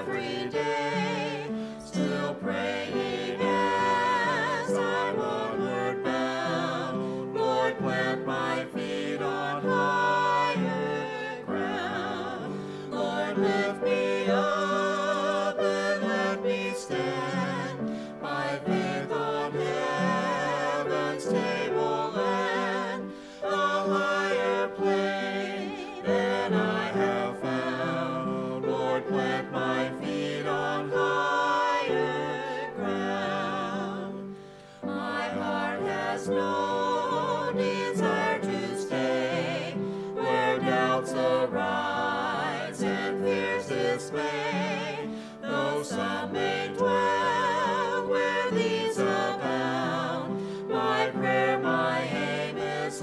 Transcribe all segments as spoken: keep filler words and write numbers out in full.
every day, still praying as I'm onward bound. Lord, plant my feet on higher ground. Lord, lift me up and let me stand by faith on heaven's tableland, a higher plane than I have found. Lord, plant my feet on higher ground. My heart has no desire to stay where doubts arise and fears dismay, though some may dwell where these abound. My prayer, my aim is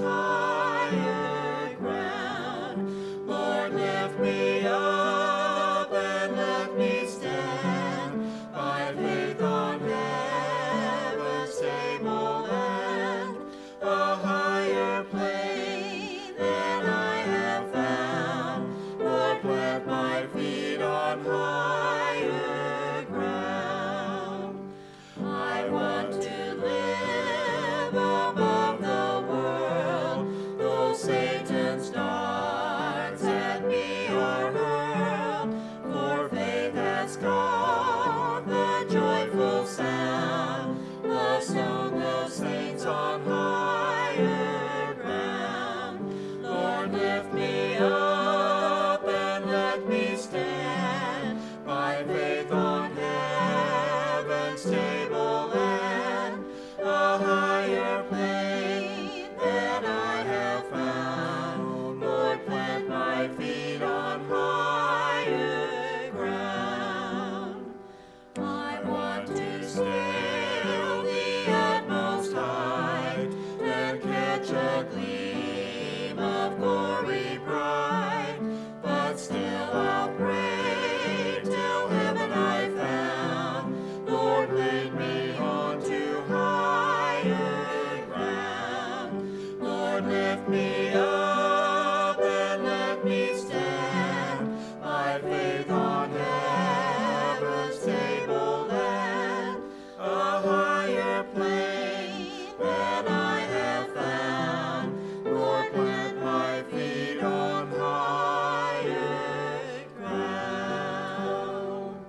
higher ground. Lord, lift me up and let me stand by faith on heaven's tableland, a higher plane than I have found. Lord, plant my feet on higher ground. I want to live above the world, though Satan's darts at me are hurled, for faith has caught the joyful sound, the song of saints on higher ground. Lord, lift me up and let me stand by faith on heaven's tableland, a higher plane than I have found. Lord, plant my feet on higher ground. I want to scale the utmost height and catch a gleam of glory bright, but still I'll pray till heaven I found. Lord, lead me on to higher ground. Lord, lift me up and let me stand by faith on heaven's tableland, a higher plane than I have found. Lord, plant my feet on higher ground.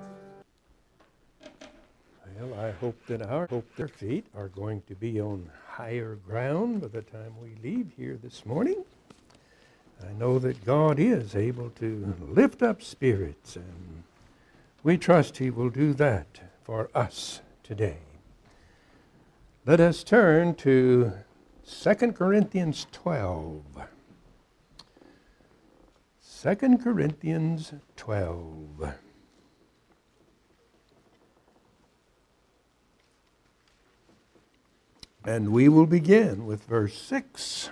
Well, I hope that our hope their feet are going to be on higher ground by the time we leave here this morning. I know that God is able to lift up spirits, and we trust He will do that for us today. Let us turn to Second Corinthians twelve. Second Corinthians twelve. And we will begin with verse six.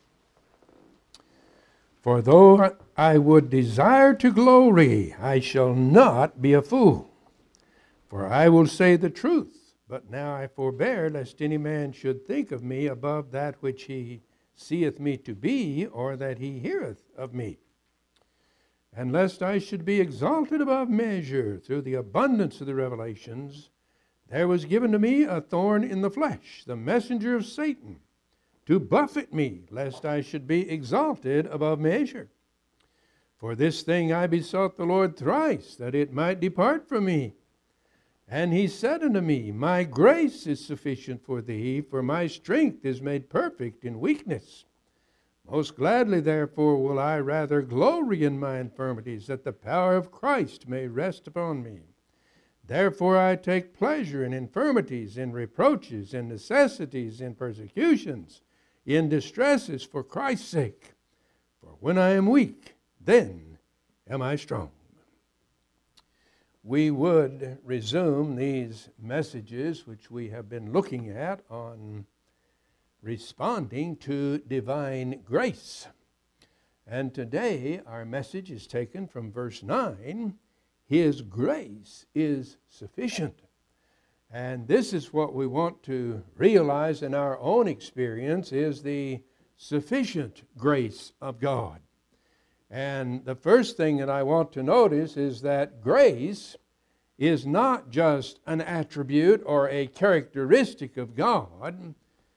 For though I would desire to glory, I shall not be a fool. For I will say the truth, but now I forbear, lest any man should think of me above that which he seeth me to be, or that he heareth of me. And lest I should be exalted above measure through the abundance of the revelations, there was given to me a thorn in the flesh, the messenger of Satan, to buffet me, lest I should be exalted above measure. For this thing I besought the Lord thrice, that it might depart from me. And he said unto me, My grace is sufficient for thee, for my strength is made perfect in weakness. Most gladly, therefore, will I rather glory in my infirmities, that the power of Christ may rest upon me. Therefore I take pleasure in infirmities, in reproaches, in necessities, in persecutions, in distresses for Christ's sake. For when I am weak, then am I strong. We would resume these messages which we have been looking at on responding to divine grace. And today our message is taken from verse nine. His grace is sufficient. And this is what we want to realize in our own experience, is the sufficient grace of God. And the first thing that I want to notice is that grace is not just an attribute or a characteristic of God.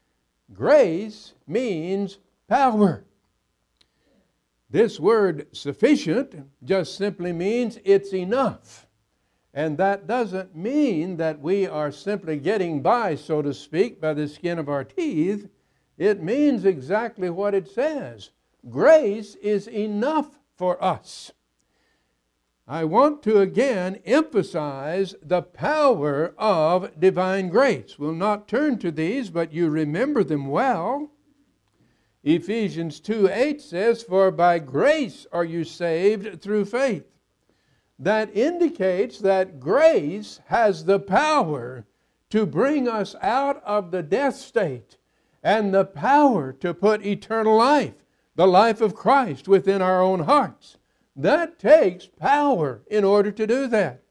Grace means power. This word sufficient just simply means it's enough. And that doesn't mean that we are simply getting by, so to speak, by the skin of our teeth. It means exactly what it says. Grace is enough for us. I want to again emphasize the power of divine grace. We'll not turn to these, but you remember them well. Ephesians two eight says, "For by grace are you saved through faith." That indicates that grace has the power to bring us out of the death state and the power to put eternal life, the life of Christ, within our own hearts. That takes power in order to do that.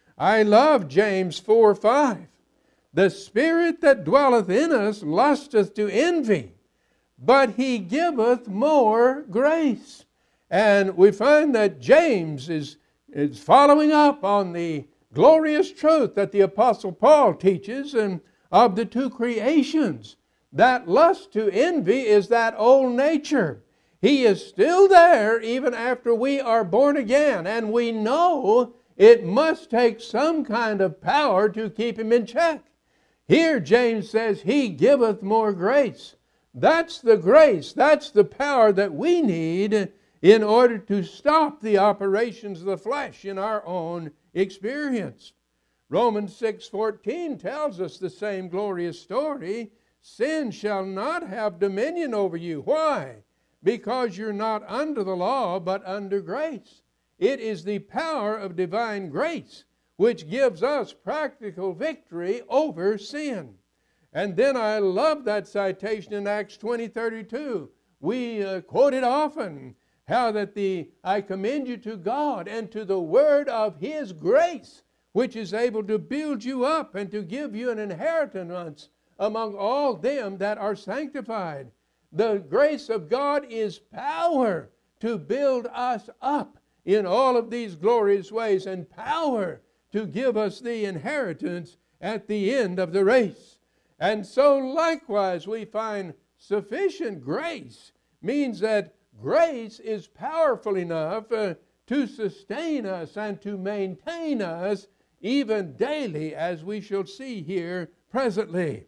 I love James four five. "The spirit that dwelleth in us lusteth to envy, but he giveth more grace." And we find that James is, is following up on the glorious truth that the Apostle Paul teaches and of the two creations. That lust to envy is that old nature. He is still there even after we are born again, and we know it must take some kind of power to keep him in check. Here James says, "He giveth more grace." That's the grace, that's the power that we need in order to stop the operations of the flesh in our own experience. Romans six fourteen tells us the same glorious story. "Sin shall not have dominion over you." Why? Because you're not under the law, but under grace. It is the power of divine grace which gives us practical victory over sin. And then I love that citation in Acts twenty thirty-two. We uh, quote it often, how that the "I commend you to God and to the word of His grace, which is able to build you up and to give you an inheritance among all them that are sanctified." The grace of God is power to build us up in all of these glorious ways, and power to give us the inheritance at the end of the race. And so likewise we find sufficient grace means that grace is powerful enough uh, to sustain us and to maintain us even daily, as we shall see here presently.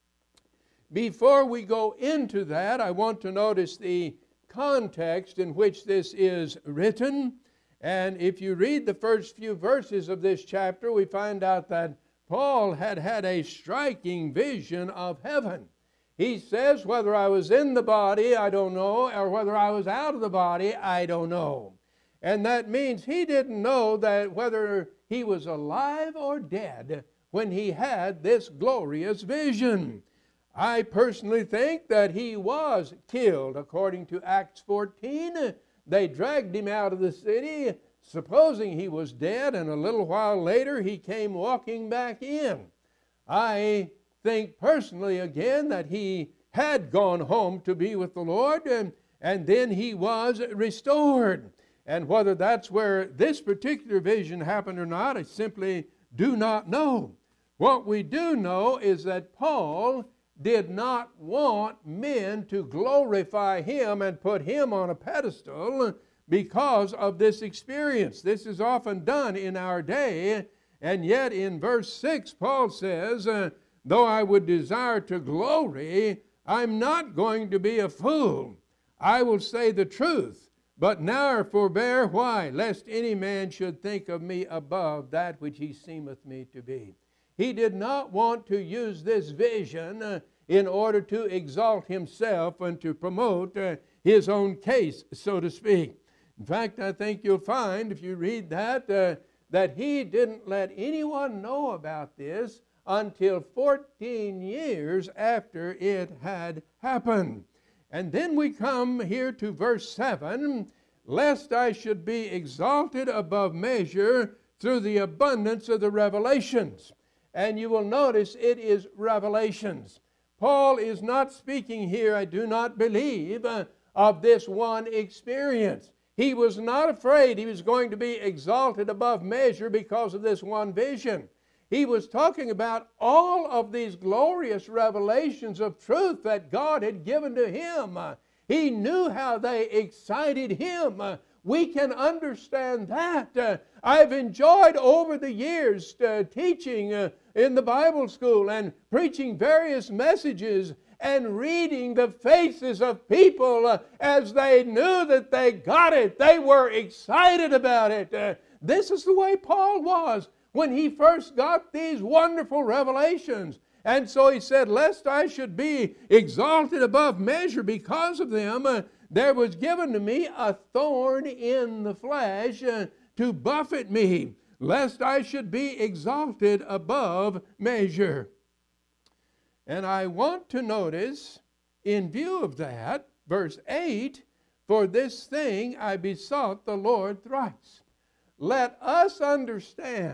Before we go into that, I want to notice the context in which this is written. And if you read the first few verses of this chapter, we find out that Paul had had a striking vision of heaven. He says, "Whether I was in the body, I don't know, or whether I was out of the body, I don't know." And that means he didn't know that whether he was alive or dead when he had this glorious vision. I personally think that he was killed. According to Acts fourteen, they dragged him out of the city, supposing he was dead, and a little while later he came walking back in. I think personally again that he had gone home to be with the Lord, and, and then he was restored. And whether that's where this particular vision happened or not, I simply do not know. What we do know is that Paul did not want men to glorify him and put him on a pedestal because of this experience. This is often done in our day, and yet in verse six Paul says, uh, "Though I would desire to glory, I'm not going to be a fool. I will say the truth, but now I forbear." Why? "Lest any man should think of me above that which he seemeth me to be." He did not want to use this vision uh, in order to exalt himself and to promote uh, his own case, so to speak. In fact, I think you'll find, if you read that, uh, that he didn't let anyone know about this until fourteen years after it had happened. And then we come here to verse seven, "Lest I should be exalted above measure through the abundance of the revelations." And you will notice it is revelations. Paul is not speaking here, I do not believe, uh, of this one experience. He was not afraid he was going to be exalted above measure because of this one vision. He was talking about all of these glorious revelations of truth that God had given to him. Uh, he knew how they excited him. Uh, we can understand that. Uh, I've enjoyed over the years uh, teaching uh, in the Bible school and preaching various messages and reading the faces of people uh, as they knew that they got it. They were excited about it. Uh, this is the way Paul was when he first got these wonderful revelations. And so he said, lest I should be exalted above measure because of them, uh, there was given to me a thorn in the flesh uh, to buffet me, lest I should be exalted above measure. And I want to notice, in view of that, verse eight, for this thing I besought the Lord thrice. Let us understand,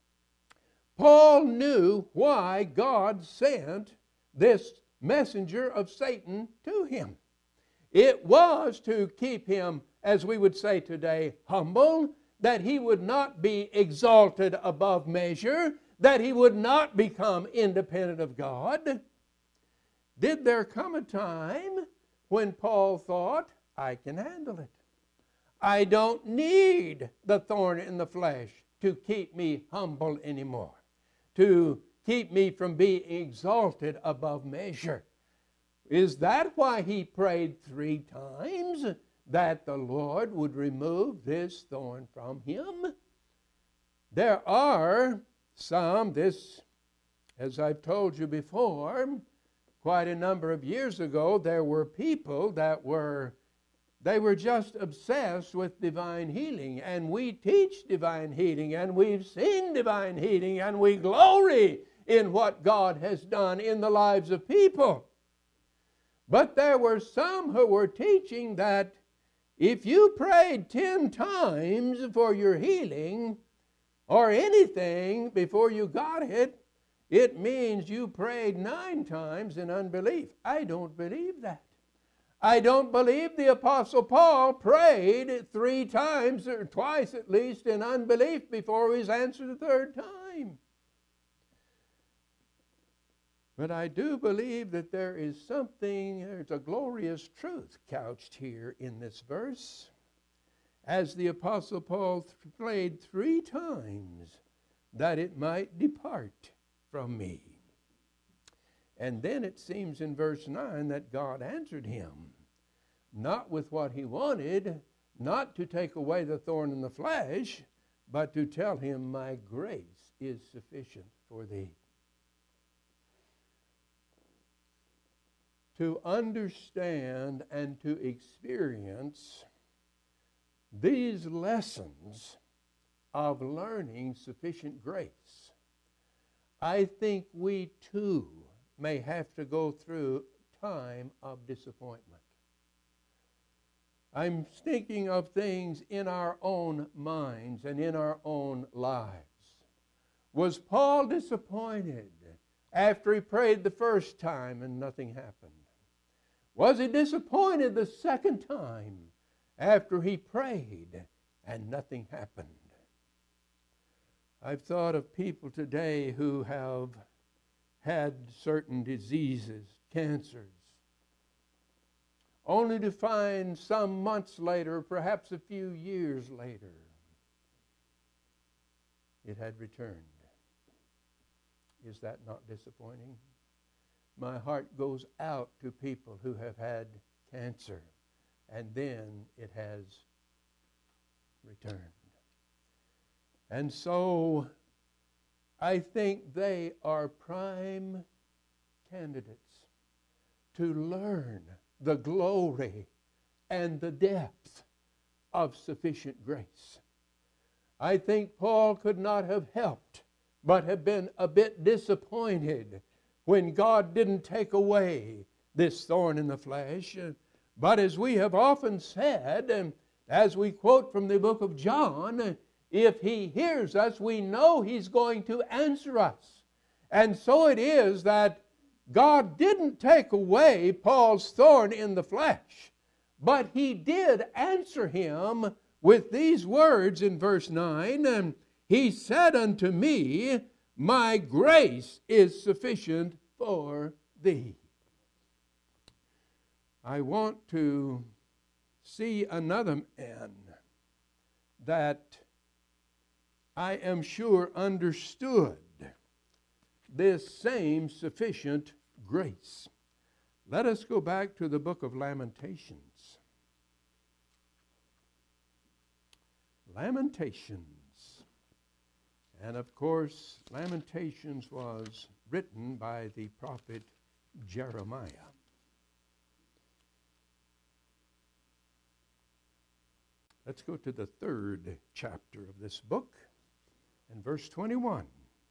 Paul knew why God sent this messenger of Satan to him. It was to keep him, as we would say today, humble, that he would not be exalted above measure, that he would not become independent of God. Did there come a time when Paul thought, I can handle it? I don't need the thorn in the flesh to keep me humble anymore, to keep me from being exalted above measure. Is that why he prayed three times that the Lord would remove this thorn from him? There are some, this, as I've told you before, quite a number of years ago, there were people that were, they were just obsessed with divine healing. And we teach divine healing, and we've seen divine healing, and we glory in what God has done in the lives of people. But there were some who were teaching that if you prayed ten times for your healing, or anything before you got it, it means you prayed nine times in unbelief. I don't believe that. I don't believe the Apostle Paul prayed three times, or twice at least, in unbelief before he was answered the third time. But I do believe that there is something, there's a glorious truth couched here in this verse. As the Apostle Paul th- prayed three times, that it might depart from me. And then it seems in verse nine that God answered him, not with what he wanted, not to take away the thorn in the flesh, but to tell him, my grace is sufficient for thee. To understand and to experience these lessons of learning sufficient grace, I think we too may have to go through time of disappointment. I'm thinking of things in our own minds and in our own lives. Was Paul disappointed after he prayed the first time and nothing happened? Was he disappointed the second time after he prayed and nothing happened? I've thought of people today who have had certain diseases, cancers, only to find some months later, perhaps a few years later, it had returned. Is that not disappointing? My heart goes out to people who have had cancer, and then it has returned. And so I think they are prime candidates to learn the glory and the depth of sufficient grace. I think Paul could not have helped but have been a bit disappointed when God didn't take away this thorn in the flesh. But as we have often said, and as we quote from the book of John, if he hears us, we know he's going to answer us. And so it is that God didn't take away Paul's thorn in the flesh, But he did answer him with these words in verse nine, and he said unto me, my grace is sufficient for thee. I want to see another man that I am sure understood this same sufficient grace. Let us go back to the book of Lamentations. Lamentations. And of course, Lamentations was written by the prophet Jeremiah. Let's go to the third chapter of this book and verse twenty-one.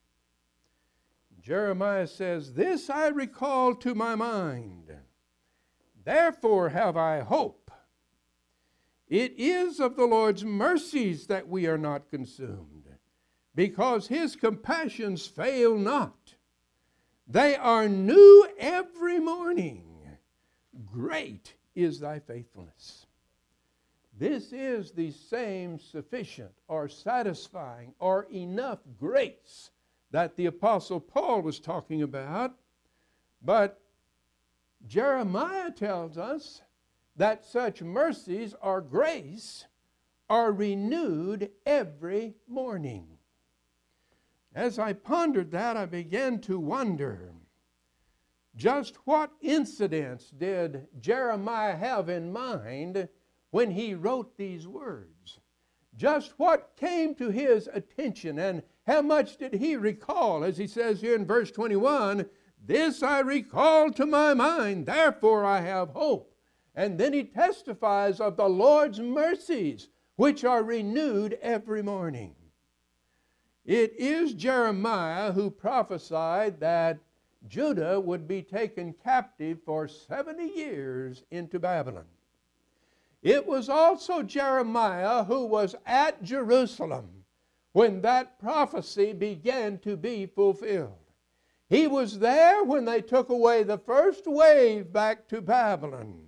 Jeremiah says, this I recall to my mind, therefore have I hope. It is of the Lord's mercies that we are not consumed, because his compassions fail not. They are new every morning. Great is thy faithfulness. This is the same sufficient or satisfying or enough grace that the Apostle Paul was talking about. But Jeremiah tells us that such mercies or grace are renewed every morning. As I pondered that, I began to wonder, just what incidents did Jeremiah have in mind when he wrote these words? Just what came to his attention, and how much did he recall? As he says here in verse twenty-one, this I recall to my mind, therefore I have hope. And then he testifies of the Lord's mercies, which are renewed every morning. It is Jeremiah who prophesied that Judah would be taken captive for seventy years into Babylon. It was also Jeremiah who was at Jerusalem when that prophecy began to be fulfilled. He was there when they took away the first wave back to Babylon.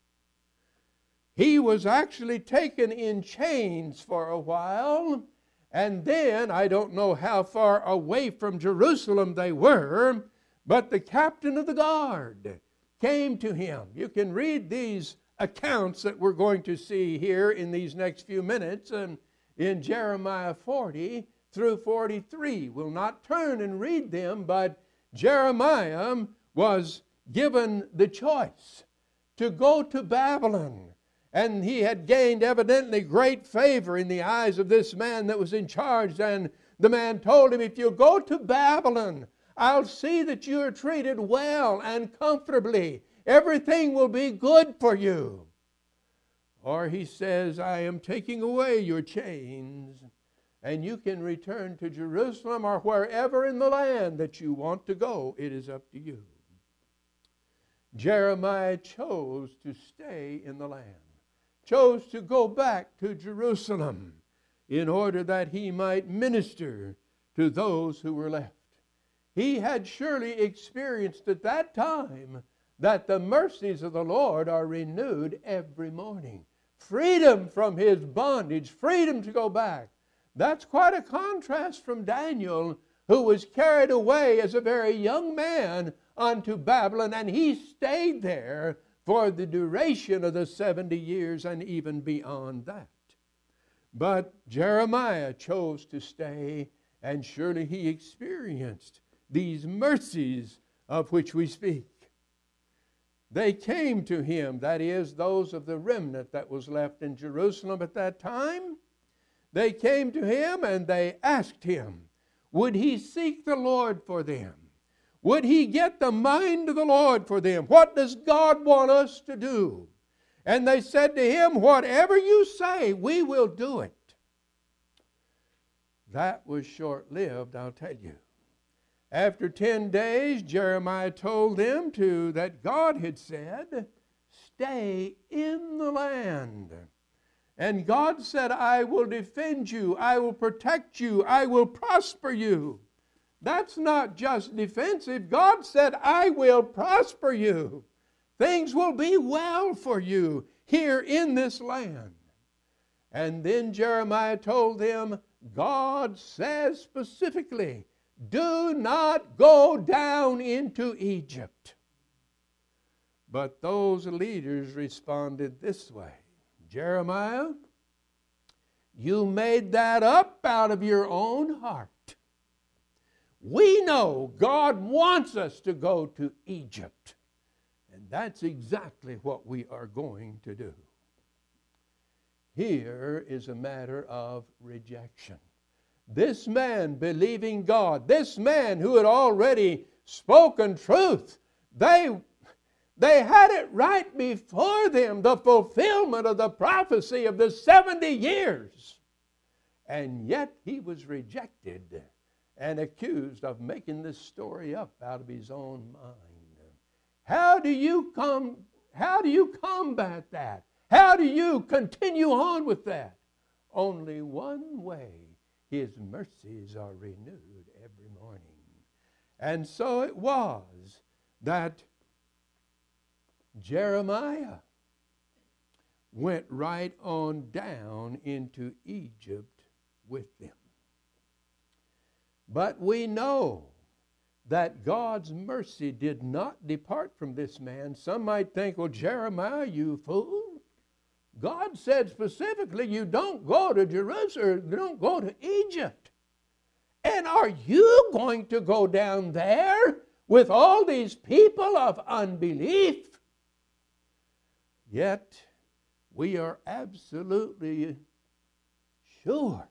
He was actually taken in chains for a while, and then, I don't know how far away from Jerusalem they were, but the captain of the guard came to him. You can read these accounts that we're going to see here in these next few minutes, and in Jeremiah forty through forty-three. We'll not turn and read them, but Jeremiah was given the choice to go to Babylon. And he had gained evidently great favor in the eyes of this man that was in charge. And the man told him, if you go to Babylon, I'll see that you are treated well and comfortably. Everything will be good for you. Or he says, I am taking away your chains, and you can return to Jerusalem or wherever in the land that you want to go. It is up to you. Jeremiah chose to stay in the land. Chose to go back to Jerusalem in order that he might minister to those who were left. He had surely experienced at that time that the mercies of the Lord are renewed every morning. Freedom from his bondage, freedom to go back. That's quite a contrast from Daniel, who was carried away as a very young man unto Babylon, and he stayed there for the duration of the seventy years and even beyond that. But Jeremiah chose to stay, and surely he experienced these mercies of which we speak. They came to him, that is, those of the remnant that was left in Jerusalem at that time. They came to him and they asked him, would he seek the Lord for them? Would he get the mind of the Lord for them? What does God want us to do? And they said to him, whatever you say, we will do it. That was short-lived, I'll tell you. After ten days, Jeremiah told them to that God had said, stay in the land. And God said, I will defend you, I will protect you, I will prosper you. That's not just defensive. God said, I will prosper you. Things will be well for you. here in this land. And then Jeremiah told them, God says specifically, do not go down into Egypt. But those leaders responded this way, Jeremiah, you made that up out of your own heart. We know God wants us to go to Egypt. And that's exactly what we are going to do. Here is a matter of rejection. This man believing God, this man who had already spoken truth, they, they had it right before them, the fulfillment of the prophecy of the seventy years. And yet he was rejected and accused of making this story up out of his own mind. How do you come, how do you combat that? How do you continue on with that? Only one way. His mercies are renewed every morning. And so it was that Jeremiah went right on down into Egypt with them. But we know that God's mercy did not depart from this man. Some might think, well, Jeremiah, you fool. God said specifically, you don't go to Jerusalem, you don't go to Egypt. And are you going to go down there with all these people of unbelief? Yet, we are absolutely sure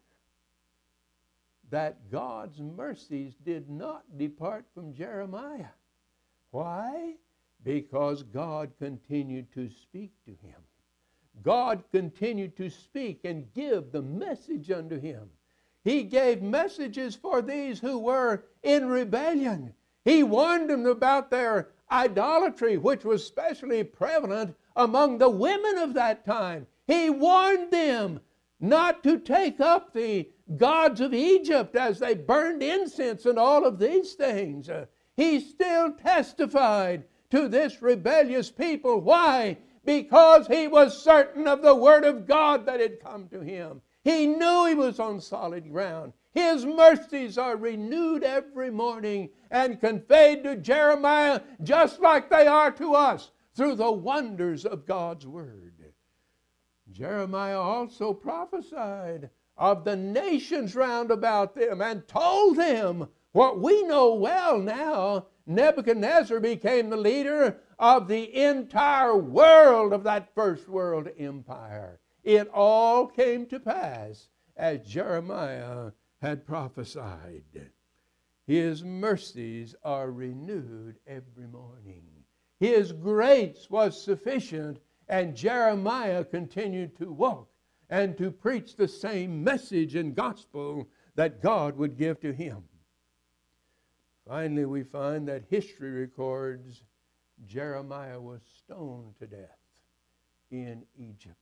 that God's mercies did not depart from Jeremiah. Why? Because God continued to speak to him. God continued to speak and give the message unto him. He gave messages for these who were in rebellion. He warned them about their idolatry, which was especially prevalent among the women of that time. He warned them not to take up the gods of Egypt as they burned incense and all of these things. Uh, he still testified to this rebellious people. Why? Because he was certain of the word of God that had come to him. He knew he was on solid ground. His mercies are renewed every morning and conveyed to Jeremiah just like they are to us through the wonders of God's word. Jeremiah also prophesied of the nations round about them and told them what we know well now. Nebuchadnezzar became the leader of the entire world of that first world empire. It all came to pass as Jeremiah had prophesied. His mercies are renewed every morning. His grace was sufficient, and Jeremiah continued to walk and to preach the same message and gospel that God would give to him. Finally, we find that history records Jeremiah was stoned to death in Egypt.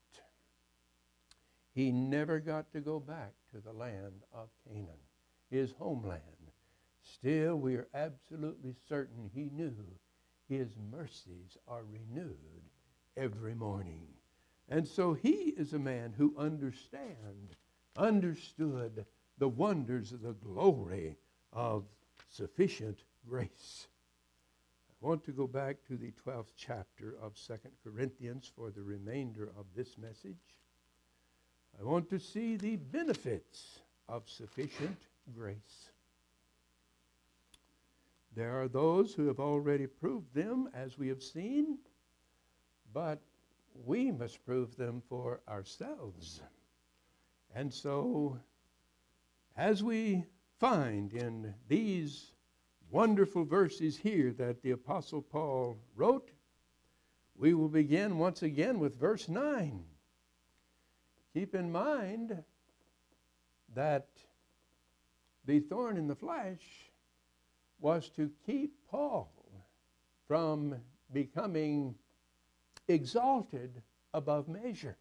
He never got to go back to the land of Canaan, his homeland. Still, we are absolutely certain he knew his mercies are renewed every morning. And so he is a man who understand, understood the wonders of the glory of sufficient grace. I want to go back to the twelfth chapter of Second Corinthians for the remainder of this message. I want to see the benefits of sufficient grace. There are those who have already proved them, as we have seen, but we must prove them for ourselves. And so, as we find in these wonderful verses here that the Apostle Paul wrote, we will begin once again with verse nine. Keep in mind that the thorn in the flesh was to keep Paul from becoming exalted above measure.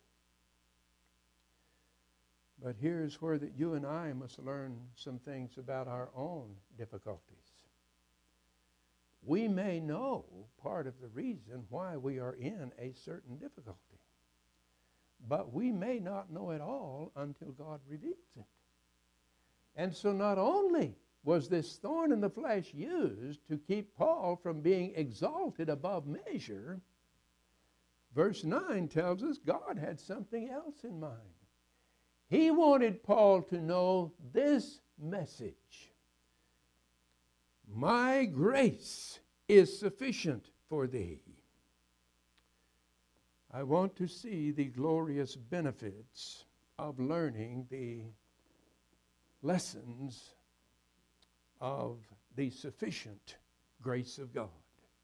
But here's where that you and I must learn some things about our own difficulties. We may know part of the reason why we are in a certain difficulty. but we may not know it all until God reveals it. And so not only was this thorn in the flesh used to keep Paul from being exalted above measure, verse nine tells us God had something else in mind. He wanted Paul to know this message: my grace is sufficient for thee. I want to see the glorious benefits of learning the lessons of the sufficient grace of God.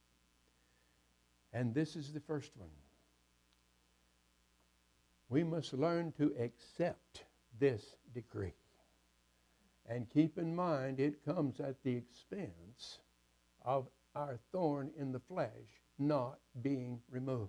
And this is the first one. We must learn to accept this decree. And keep in mind, it comes at the expense of our thorn in the flesh not being removed.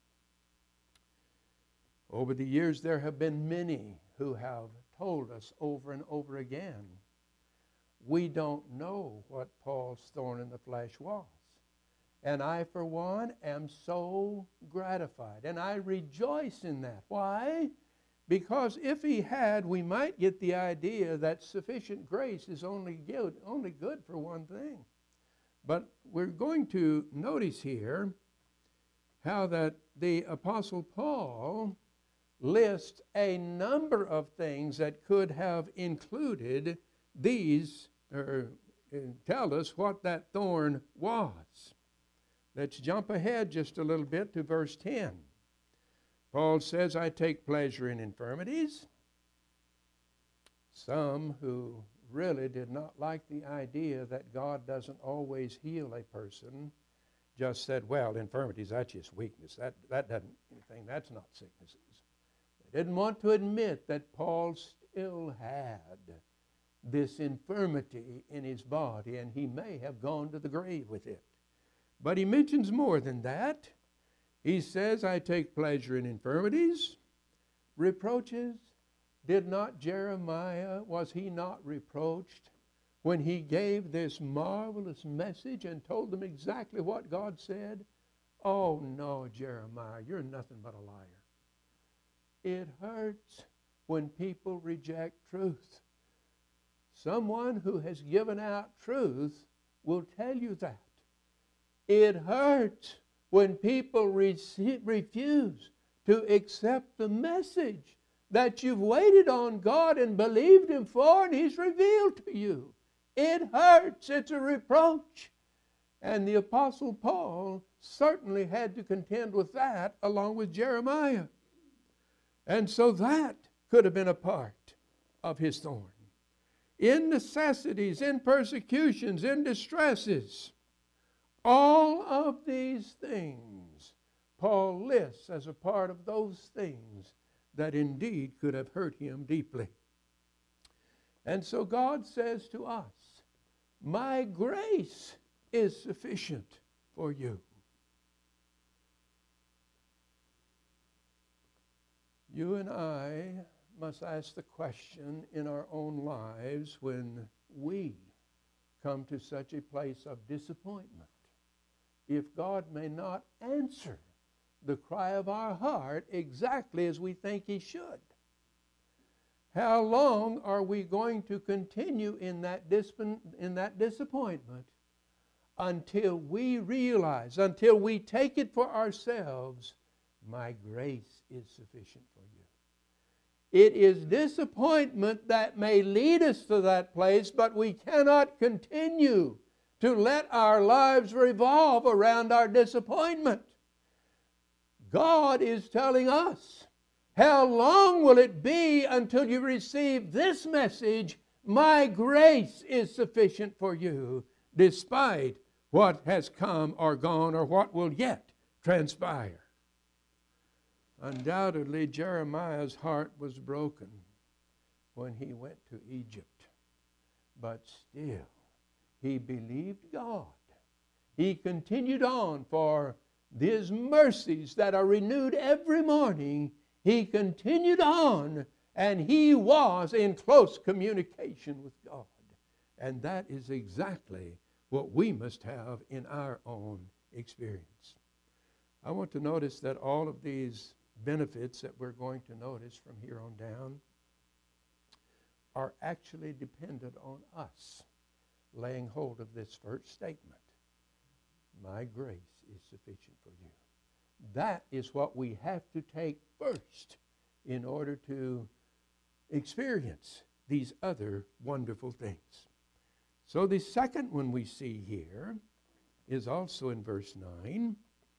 Over the years, there have been many who have told us over and over again, we don't know what Paul's thorn in the flesh was. And I, for one, am so gratified. And I rejoice in that. Why? Because if he had, we might get the idea that sufficient grace is only good, only good for one thing. But we're going to notice here how that the Apostle Paul lists a number of things that could have included these, or uh, tell us what that thorn was. Let's jump ahead just a little bit to verse ten. Paul says, I take pleasure in infirmities. Some who really did not like the idea that God doesn't always heal a person just said, well, infirmities, that's just weakness. That, that doesn't anything, that's not sicknesses. They didn't want to admit that Paul still had this infirmity in his body, and he may have gone to the grave with it. But he mentions more than that. He says, I take pleasure in infirmities, reproaches. Did not Jeremiah, was he not reproached when he gave this marvelous message and told them exactly what God said? Oh no, Jeremiah, you're nothing but a liar. It hurts when people reject truth. Someone who has given out truth will tell you that. It hurts when people rece- refuse to accept the message that you've waited on God and believed Him for, and He's revealed to you. It hurts. It's a reproach. And the Apostle Paul certainly had to contend with that along with Jeremiah. And so that could have been a part of his thorn. In necessities, in persecutions, in distresses, all of these things Paul lists as a part of those things that indeed could have hurt him deeply. And so God says to us, my grace is sufficient for you. You and I must ask the question in our own lives when we come to such a place of disappointment. If God may not answer the cry of our heart exactly as we think He should, how long are we going to continue in that, dis- in that disappointment until we realize, until we take it for ourselves, my grace is sufficient for you? It is disappointment that may lead us to that place, but we cannot continue to let our lives revolve around our disappointment. God is telling us, how long will it be until you receive this message, my grace is sufficient for you, despite what has come or gone or what will yet transpire? Undoubtedly, Jeremiah's heart was broken when he went to Egypt. But still, he believed God. He continued on for His mercies that are renewed every morning. He continued on, and he was in close communication with God. And that is exactly what we must have in our own experience. I want to notice that all of these benefits that we're going to notice from here on down are actually dependent on us laying hold of this first statement. My grace is sufficient for you. That is what we have to take first in order to experience these other wonderful things. So the second one we see here is also in verse nine.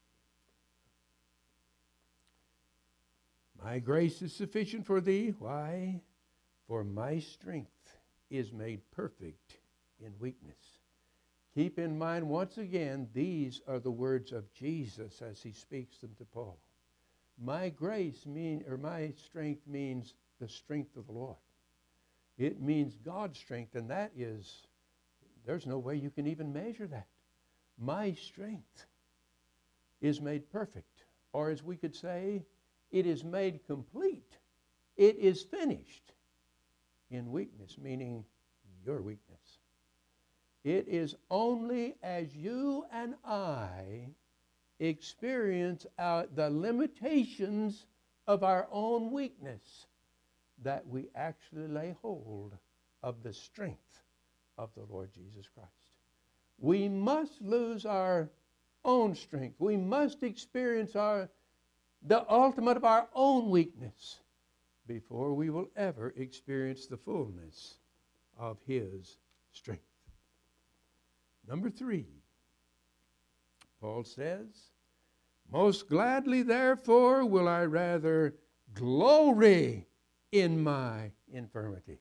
My grace is sufficient for thee. Why? For my strength is made perfect in weakness. Keep in mind, once again, these are the words of Jesus as he speaks them to Paul. My grace mean, or my strength means the strength of the Lord. It means God's strength, and that is, there's no way you can even measure that. My strength is made perfect. Or as we could say, it is made complete. It is finished in weakness, meaning your weakness. It is only as you and I experience our, the limitations of our own weakness that we actually lay hold of the strength of the Lord Jesus Christ. We must lose our own strength. We must experience our, the ultimate of our own weakness before we will ever experience the fullness of His strength. Number three, Paul says, most gladly, therefore, will I rather glory in my infirmities.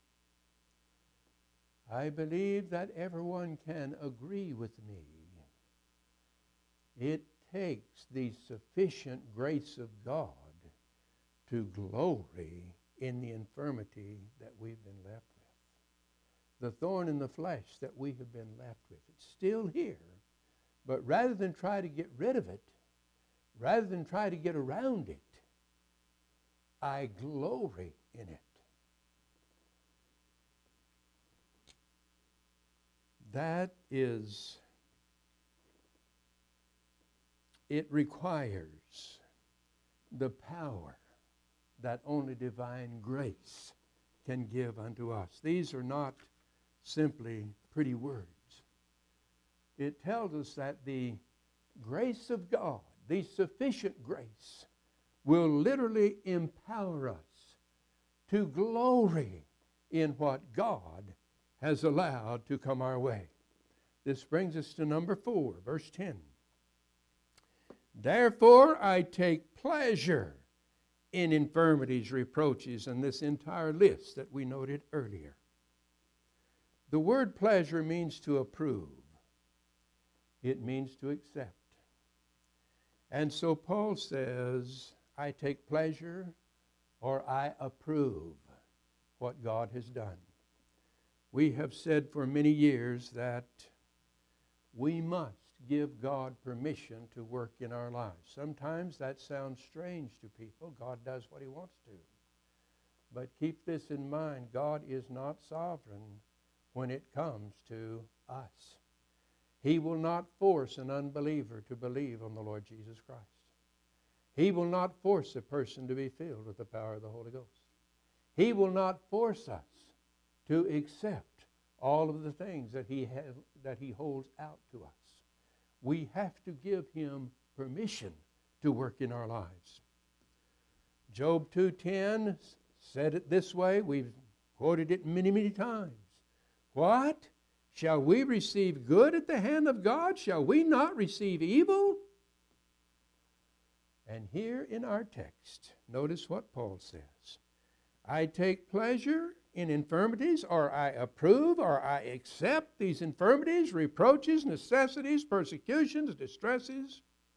I believe that everyone can agree with me. It takes the sufficient grace of God to glory in the infirmity that we've been left with. The thorn in the flesh that we have been left with. It's still here, but rather than try to get rid of it, rather than try to get around it, I glory in it. That is, it requires the power that only divine grace can give unto us. These are not simply pretty words. It tells us that the grace of God, the sufficient grace, will literally empower us to glory in what God has allowed to come our way. This brings us to number four, verse ten. Therefore I take pleasure in infirmities, reproaches, and this entire list that we noted earlier. The word pleasure means to approve. It means to accept. And so Paul says, I take pleasure or I approve what God has done. We have said for many years that we must give God permission to work in our lives. Sometimes that sounds strange to people. God does what He wants to. But keep this in mind, God is not sovereign when it comes to us. He will not force an unbeliever to believe on the Lord Jesus Christ. He will not force a person to be filled with the power of the Holy Ghost. He will not force us to accept all of the things that he has, that he holds out to us. We have to give Him permission to work in our lives. Job two ten said it this way. We've quoted it many, many times. What? Shall we receive good at the hand of God? Shall we not receive evil? And here in our text, notice what Paul says. I take pleasure in infirmities, or I approve, or I accept these infirmities, reproaches, necessities, persecutions, distresses,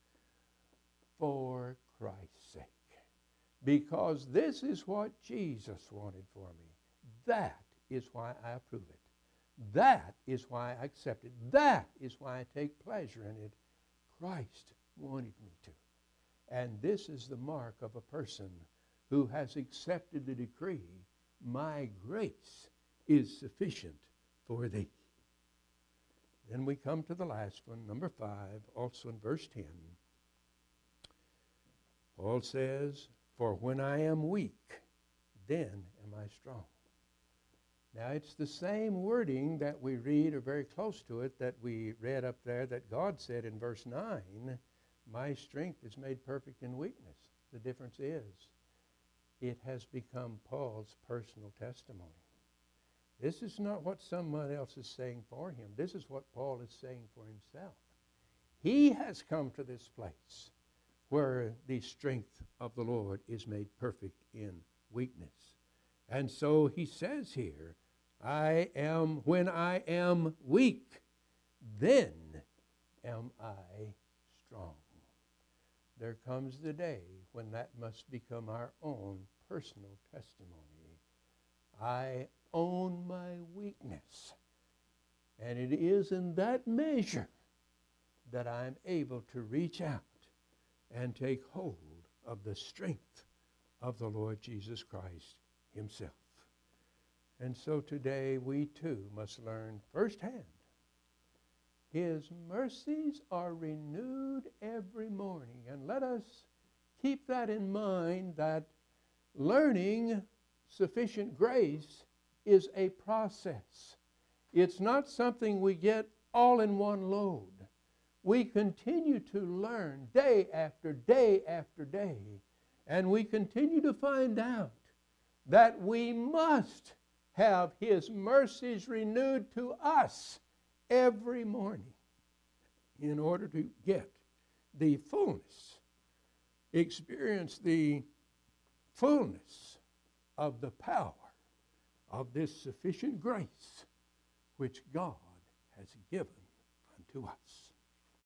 for Christ's sake. Because this is what Jesus wanted for me. That is why I approve it. That is why I accept it. That is why I take pleasure in it. Christ wanted me to. And this is the mark of a person who has accepted the decree, my grace is sufficient for thee. Then we come to the last one, number five, also in verse ten. Paul says, for when I am weak, then am I strong. Now, it's the same wording that we read, or very close to it, that we read up there that God said in verse nine, my strength is made perfect in weakness. The difference is, it has become Paul's personal testimony. This is not what someone else is saying for him. This is what Paul is saying for himself. He has come to this place where the strength of the Lord is made perfect in weakness. And so he says here, I am, when I am weak, then am I strong. There comes the day when that must become our own personal testimony. I own my weakness, and it is in that measure that I'm able to reach out and take hold of the strength of the Lord Jesus Christ himself. And so today we too must learn firsthand, his mercies are renewed every morning. And let us keep that in mind, that learning sufficient grace is a process. It's not something we get all in one load. We continue to learn day after day after day, and we continue to find out that we must have his mercies renewed to us every morning in order to get the fullness, experience the fullness of the power of this sufficient grace which God has given unto us.